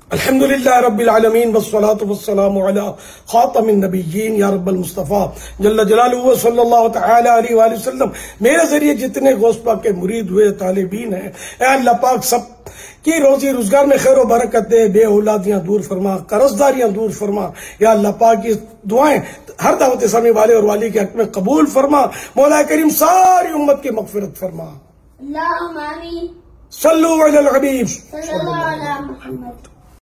अल्हम्दुलिल्लाह रब्बिल आलमीन वस्सलातु वस्सलामु अला खातमिन नबिय्यीन या रब्बल मुस्तफ़ा जल्ल जलालुहु सल्लल्लाहु तआला अलैहि वसल्लम। मेरे जरिए जितने गौस पाक के मुरीद हुए तालिबीन हैं, ऐ अल्लाह पाक सब की रोजी रोजगार में खैर बरकत दे, बे औलादियां दूर फरमा, कर्जदारियां दूर फरमा। या अल्लाह पाक की दुआएं हर दावत इस्लामी वाले और वाली के हक में कबूल फरमा। मौला करीम सारी उम्मत की मगफिरत फरमा। अल्लाहुम्मा आमीन। सल्लु अलल हबीब सल्लल्लाहु अलैहि वसल्लम।